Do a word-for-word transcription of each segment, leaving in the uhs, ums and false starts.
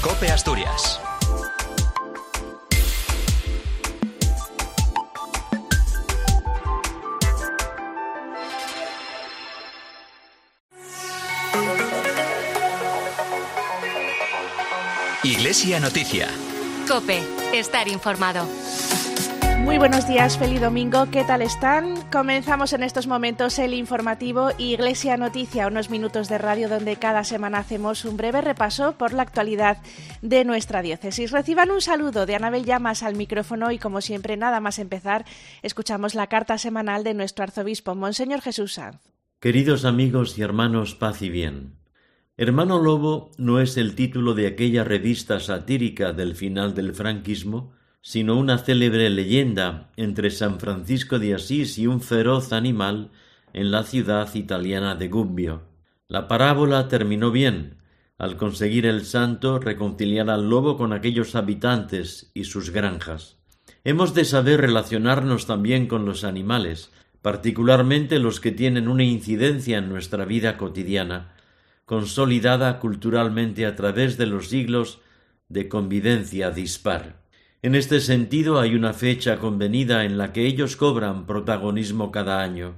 COPE Asturias. Iglesia Noticia. COPE, estar informado. Muy buenos días, feliz domingo, ¿qué tal están? Comenzamos en estos momentos el informativo Iglesia Noticia, unos minutos de radio donde cada semana hacemos un breve repaso por la actualidad de nuestra diócesis. Reciban un saludo de Anabel Llamas al micrófono y, como siempre, nada más empezar, escuchamos la carta semanal de nuestro arzobispo, Monseñor Jesús Sanz. Queridos amigos y hermanos, paz y bien. Hermano Lobo no es el título de aquella revista satírica del final del franquismo, sino una célebre leyenda entre San Francisco de Asís y un feroz animal en la ciudad italiana de Gubbio. La parábola terminó bien, al conseguir el santo reconciliar al lobo con aquellos habitantes y sus granjas. Hemos de saber relacionarnos también con los animales, particularmente los que tienen una incidencia en nuestra vida cotidiana, consolidada culturalmente a través de los siglos de convivencia dispar. En este sentido hay una fecha convenida en la que ellos cobran protagonismo cada año.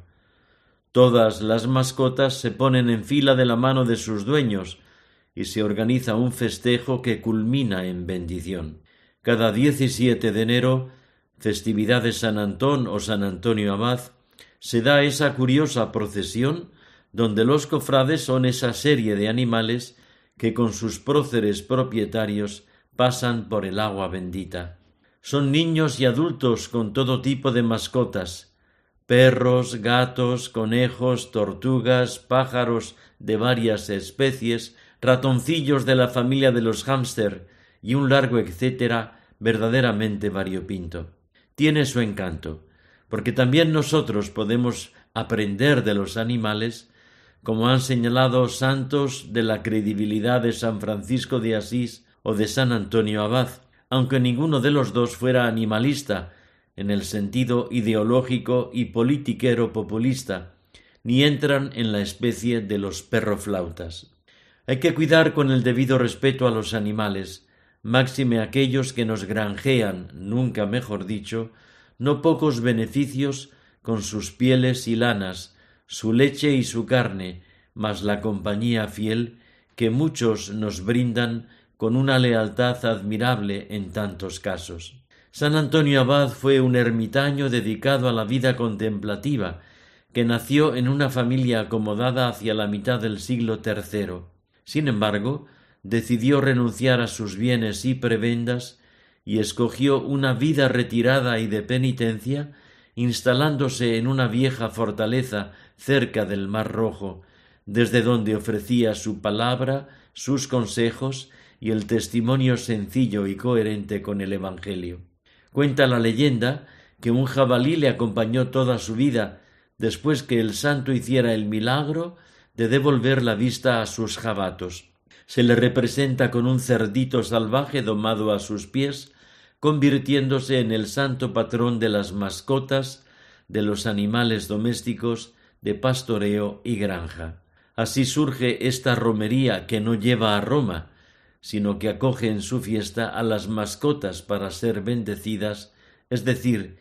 Todas las mascotas se ponen en fila de la mano de sus dueños y se organiza un festejo que culmina en bendición. Cada diecisiete de enero, festividad de San Antón o San Antonio Abad, se da esa curiosa procesión donde los cofrades son esa serie de animales que con sus próceres propietarios pasan por el agua bendita. Son niños y adultos con todo tipo de mascotas, perros, gatos, conejos, tortugas, pájaros de varias especies, ratoncillos de la familia de los hámster y un largo etcétera verdaderamente variopinto. Tiene su encanto, porque también nosotros podemos aprender de los animales, como han señalado santos de la credibilidad de San Francisco de Asís o de San Antonio Abad, aunque ninguno de los dos fuera animalista en el sentido ideológico y politiquero populista, ni entran en la especie de los perroflautas. Hay que cuidar con el debido respeto a los animales, máxime aquellos que nos granjean, nunca mejor dicho, no pocos beneficios con sus pieles y lanas, su leche y su carne, mas la compañía fiel que muchos nos brindan con una lealtad admirable en tantos casos. San Antonio Abad fue un ermitaño dedicado a la vida contemplativa, que nació en una familia acomodada hacia la mitad del siglo tercero. Sin embargo, decidió renunciar a sus bienes y prebendas y escogió una vida retirada y de penitencia, instalándose en una vieja fortaleza cerca del Mar Rojo, desde donde ofrecía su palabra, sus consejos y el testimonio sencillo y coherente con el Evangelio. Cuenta la leyenda que un jabalí le acompañó toda su vida, después que el santo hiciera el milagro de devolver la vista a sus jabatos. Se le representa con un cerdito salvaje domado a sus pies, convirtiéndose en el santo patrón de las mascotas, de los animales domésticos, de pastoreo y granja. Así surge esta romería que no lleva a Roma, sino que acoge en su fiesta a las mascotas para ser bendecidas, es decir,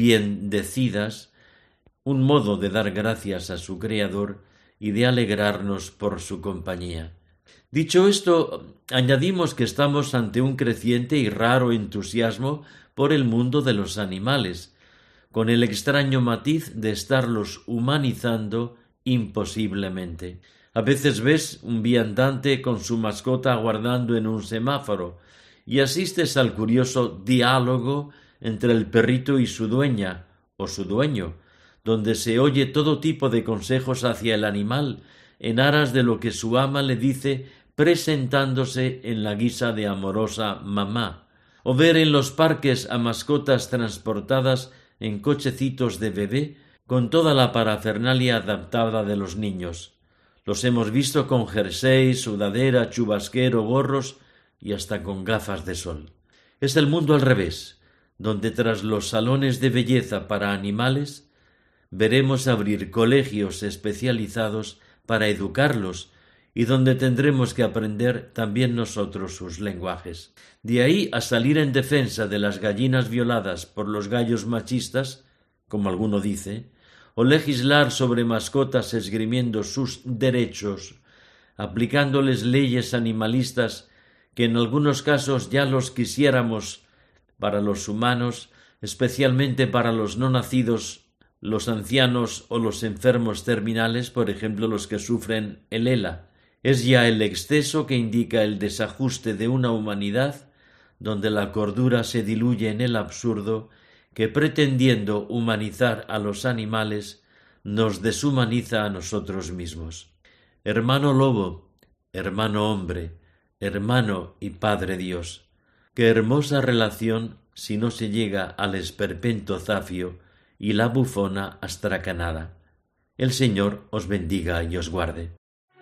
biendecidas, un modo de dar gracias a su Creador y de alegrarnos por su compañía. Dicho esto, añadimos que estamos ante un creciente y raro entusiasmo por el mundo de los animales, con el extraño matiz de estarlos humanizando imposiblemente. A veces ves un viandante con su mascota aguardando en un semáforo y asistes al curioso diálogo entre el perrito y su dueña o su dueño, donde se oye todo tipo de consejos hacia el animal en aras de lo que su ama le dice, presentándose en la guisa de amorosa mamá, o ver en los parques a mascotas transportadas en cochecitos de bebé con toda la parafernalia adaptada de los niños. Los hemos visto con jersey, sudadera, chubasquero, gorros y hasta con gafas de sol. Es el mundo al revés, donde tras los salones de belleza para animales veremos abrir colegios especializados para educarlos y donde tendremos que aprender también nosotros sus lenguajes. De ahí a salir en defensa de las gallinas violadas por los gallos machistas, como alguno dice, o legislar sobre mascotas esgrimiendo sus derechos, aplicándoles leyes animalistas que en algunos casos ya los quisiéramos para los humanos, especialmente para los no nacidos, los ancianos o los enfermos terminales, por ejemplo los que sufren el ELA. Es ya el exceso que indica el desajuste de una humanidad donde la cordura se diluye en el absurdo que, pretendiendo humanizar a los animales, nos deshumaniza a nosotros mismos. Hermano lobo, hermano hombre, hermano y Padre Dios, qué hermosa relación si no se llega al esperpento zafio y la bufona astracanada. El Señor os bendiga y os guarde.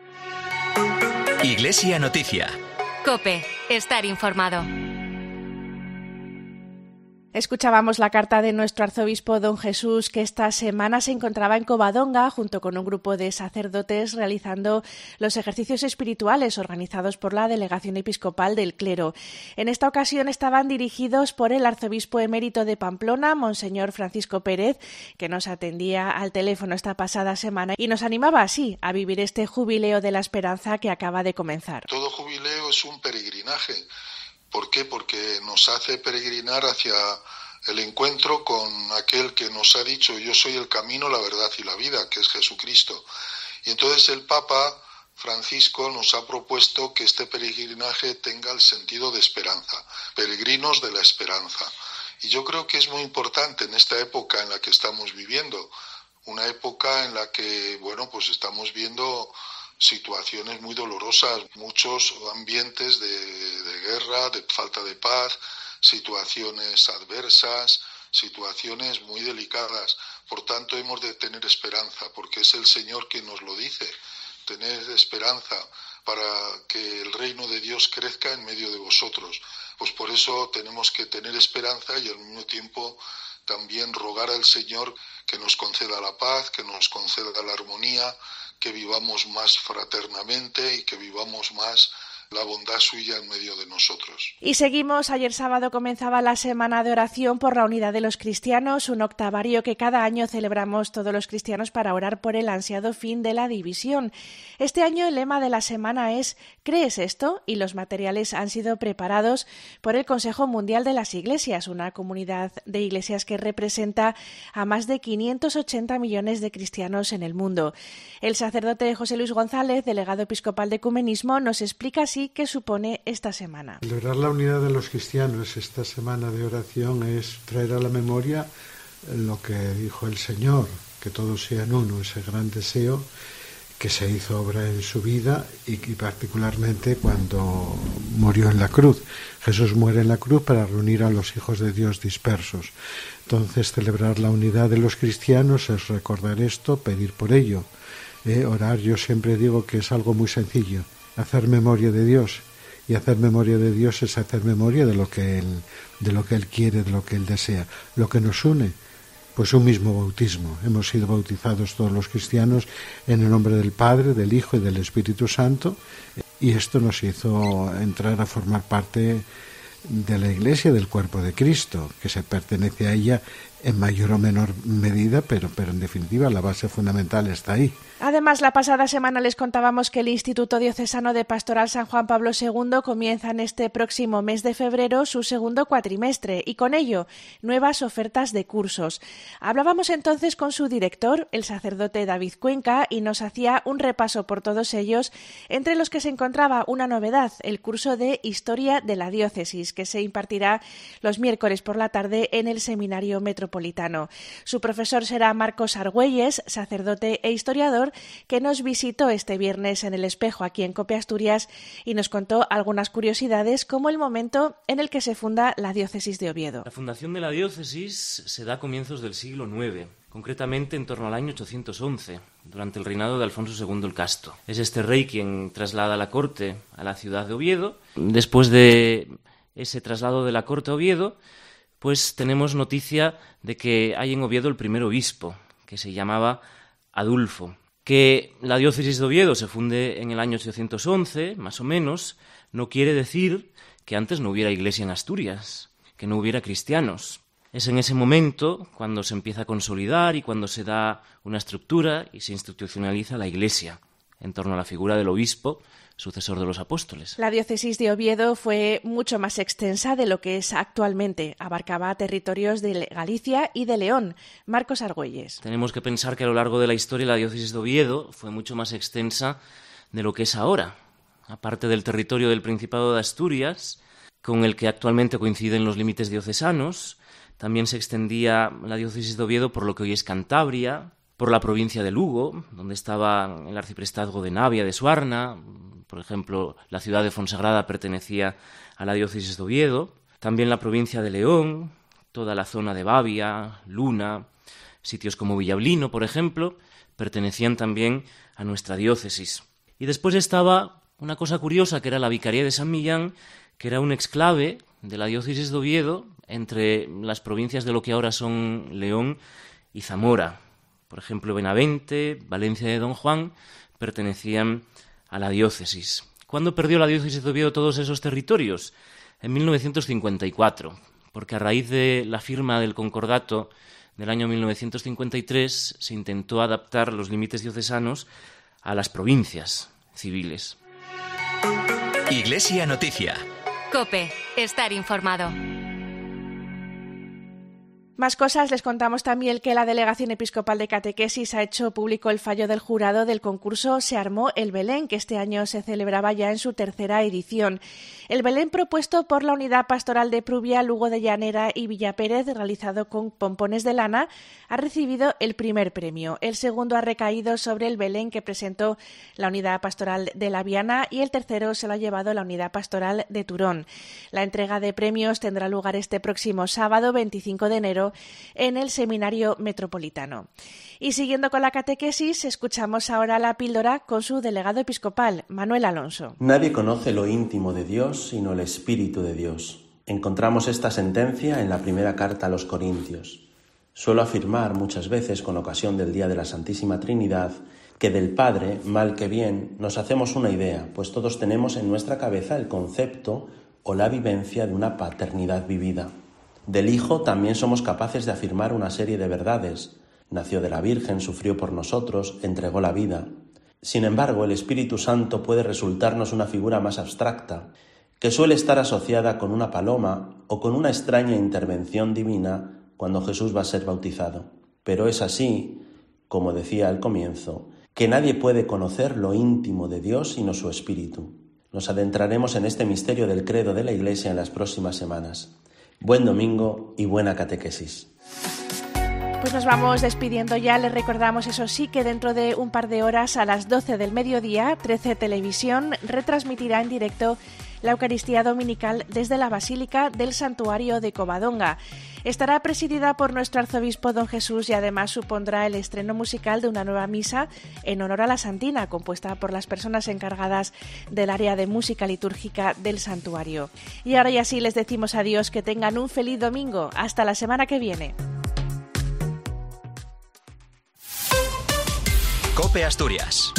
Iglesia Noticia. COPE. Estar informado. Escuchábamos la carta de nuestro arzobispo don Jesús, que esta semana se encontraba en Covadonga junto con un grupo de sacerdotes realizando los ejercicios espirituales organizados por la Delegación Episcopal del Clero. En esta ocasión estaban dirigidos por el arzobispo emérito de Pamplona, Monseñor Francisco Pérez, que nos atendía al teléfono esta pasada semana y nos animaba así a vivir este jubileo de la esperanza que acaba de comenzar. Todo jubileo es un peregrinaje. ¿Por qué? Porque nos hace peregrinar hacia el encuentro con aquel que nos ha dicho yo soy el camino, la verdad y la vida, que es Jesucristo. Y entonces el Papa Francisco nos ha propuesto que este peregrinaje tenga el sentido de esperanza, peregrinos de la esperanza. Y yo creo que es muy importante en esta época en la que estamos viviendo, una época en la que, bueno, pues estamos viendo situaciones muy dolorosas, muchos ambientes de, de guerra, de falta de paz, situaciones adversas, situaciones muy delicadas. Por tanto, hemos de tener esperanza, porque es el Señor quien nos lo dice, tener esperanza para que el reino de Dios crezca en medio de vosotros. Pues por eso tenemos que tener esperanza y al mismo tiempo también rogar al Señor que nos conceda la paz, que nos conceda la armonía, que vivamos más fraternamente y que vivamos más la bondad suya en medio de nosotros. Y seguimos. Ayer sábado comenzaba la Semana de Oración por la Unidad de los Cristianos, un octavario que cada año celebramos todos los cristianos para orar por el ansiado fin de la división. Este año el lema de la semana es ¿crees esto? Y los materiales han sido preparados por el Consejo Mundial de las Iglesias, una comunidad de iglesias que representa a más de quinientos ochenta millones de cristianos en el mundo. El sacerdote José Luis González, delegado episcopal de Ecumenismo, nos explica así qué supone esta semana. Celebrar la unidad de los cristianos esta semana de oración es traer a la memoria lo que dijo el Señor, que todos sean uno, ese gran deseo que se hizo obra en su vida y, y particularmente cuando murió en la cruz. Jesús muere en la cruz para reunir a los hijos de Dios dispersos. Entonces, celebrar la unidad de los cristianos es recordar esto, pedir por ello. Eh, orar, yo siempre digo que es algo muy sencillo. Hacer memoria de Dios, y hacer memoria de Dios es hacer memoria de lo que Él, de lo que Él quiere, de lo que Él desea. Lo que nos une, pues un mismo bautismo. Hemos sido bautizados todos los cristianos en el nombre del Padre, del Hijo y del Espíritu Santo, y esto nos hizo entrar a formar parte de la Iglesia, del cuerpo de Cristo, que se pertenece a ella en mayor o menor medida, pero, pero en definitiva la base fundamental está ahí. Además, la pasada semana les contábamos que el Instituto Diocesano de Pastoral San Juan Pablo segundo comienza en este próximo mes de febrero su segundo cuatrimestre y con ello nuevas ofertas de cursos. Hablábamos entonces con su director, el sacerdote David Cuenca, y nos hacía un repaso por todos ellos, entre los que se encontraba una novedad, el curso de Historia de la Diócesis, que se impartirá los miércoles por la tarde en el Seminario Metropolitano. Su profesor será Marcos Argüelles, sacerdote e historiador, que nos visitó este viernes en El Espejo, aquí en COPE Asturias, y nos contó algunas curiosidades, como el momento en el que se funda la diócesis de Oviedo. La fundación de la diócesis se da a comienzos del siglo nueve, concretamente en torno al año ochocientos once, durante el reinado de Alfonso segundo el Casto. Es este rey quien traslada la corte a la ciudad de Oviedo. Después de ese traslado de la corte a Oviedo, pues tenemos noticia de que hay en Oviedo el primer obispo, que se llamaba Adulfo, Que la diócesis de Oviedo se funde en el año ochocientos once, más o menos, no quiere decir que antes no hubiera iglesia en Asturias, que no hubiera cristianos. Es en ese momento cuando se empieza a consolidar y cuando se da una estructura y se institucionaliza la iglesia en torno a la figura del obispo, sucesor de los apóstoles. La diócesis de Oviedo fue mucho más extensa de lo que es actualmente. Abarcaba territorios de Galicia y de León. Marcos Argüelles. Tenemos que pensar que a lo largo de la historia la diócesis de Oviedo fue mucho más extensa de lo que es ahora. Aparte del territorio del Principado de Asturias, con el que actualmente coinciden los límites diocesanos, también se extendía la diócesis de Oviedo por lo que hoy es Cantabria, por la provincia de Lugo, donde estaba el arciprestazgo de Navia de Suarna. Por ejemplo, la ciudad de Fonsagrada pertenecía a la diócesis de Oviedo. También la provincia de León, toda la zona de Bavia, Luna, sitios como Villablino, por ejemplo, pertenecían también a nuestra diócesis. Y después estaba una cosa curiosa, que era la Vicaría de San Millán, que era un exclave de la diócesis de Oviedo entre las provincias de lo que ahora son León y Zamora. Por ejemplo, Benavente, Valencia de Don Juan, pertenecían a la diócesis. ¿Cuándo perdió la diócesis de Oviedo todos esos territorios? En mil novecientos cincuenta y cuatro, porque a raíz de la firma del concordato del año mil novecientos cincuenta y tres se intentó adaptar los límites diocesanos a las provincias civiles. Iglesia Noticia. COPE. Estar informado. Más cosas, les contamos también que la Delegación Episcopal de Catequesis ha hecho público el fallo del jurado del concurso Se armó el Belén, que este año se celebraba ya en su tercera edición. El Belén propuesto por la Unidad Pastoral de Prubia, Lugo de Llanera y Villapérez, realizado con pompones de lana, ha recibido el primer premio. El segundo ha recaído sobre el Belén que presentó la Unidad Pastoral de La Viana y el tercero se lo ha llevado la Unidad Pastoral de Turón. La entrega de premios tendrá lugar este próximo sábado, veinticinco de enero, en el Seminario Metropolitano. Y siguiendo con la catequesis, escuchamos ahora la píldora con su delegado episcopal, Manuel Alonso. Nadie conoce lo íntimo de Dios sino el Espíritu de Dios. Encontramos esta sentencia en la primera carta a los Corintios. Suelo afirmar muchas veces, con ocasión del Día de la Santísima Trinidad, que del Padre, mal que bien, nos hacemos una idea, pues todos tenemos en nuestra cabeza el concepto o la vivencia de una paternidad vivida. Del Hijo también somos capaces de afirmar una serie de verdades. Nació de la Virgen, sufrió por nosotros, entregó la vida. Sin embargo, el Espíritu Santo puede resultarnos una figura más abstracta, que suele estar asociada con una paloma o con una extraña intervención divina cuando Jesús va a ser bautizado. Pero es así, como decía al comienzo, que nadie puede conocer lo íntimo de Dios sino su Espíritu. Nos adentraremos en este misterio del credo de la Iglesia en las próximas semanas. Buen domingo y buena catequesis. Pues nos vamos despidiendo ya. Les recordamos, eso sí, que dentro de un par de horas, a las doce del mediodía, trece Televisión retransmitirá en directo la Eucaristía Dominical desde la Basílica del Santuario de Covadonga. Estará presidida por nuestro arzobispo don Jesús y además supondrá el estreno musical de una nueva misa en honor a la Santina, compuesta por las personas encargadas del área de música litúrgica del santuario. Y ahora ya sí les decimos adiós, que tengan un feliz domingo. Hasta la semana que viene. COPE Asturias.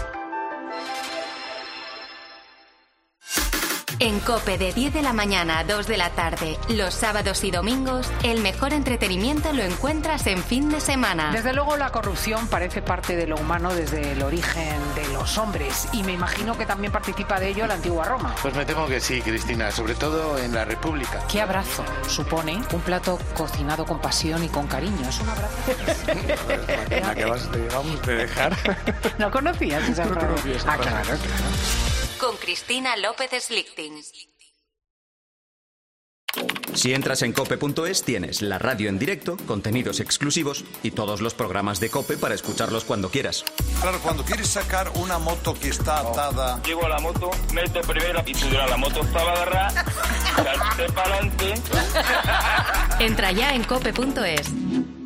En COPE de diez de la mañana a dos de la tarde, los sábados y domingos, el mejor entretenimiento lo encuentras en fin de semana. Desde luego la corrupción parece parte de lo humano desde el origen de los hombres y me imagino que también participa de ello la antigua Roma. Pues me temo que sí, Cristina, sobre todo en la República. ¿Qué abrazo supone un plato cocinado con pasión y con cariño? Es un abrazo. La que vas, te vamos a dejar. ¿No conocías esa frase? No conocías esa Ah, frase. claro, claro. Con Cristina López Slichting. Si entras en cope punto es, tienes la radio en directo, contenidos exclusivos y todos los programas de COPE para escucharlos cuando quieras. Claro, cuando quieres sacar una moto que está atada... Llego a la moto, meto primero y si la moto estaba agarrada, salté para adelante. Entra ya en cope punto es.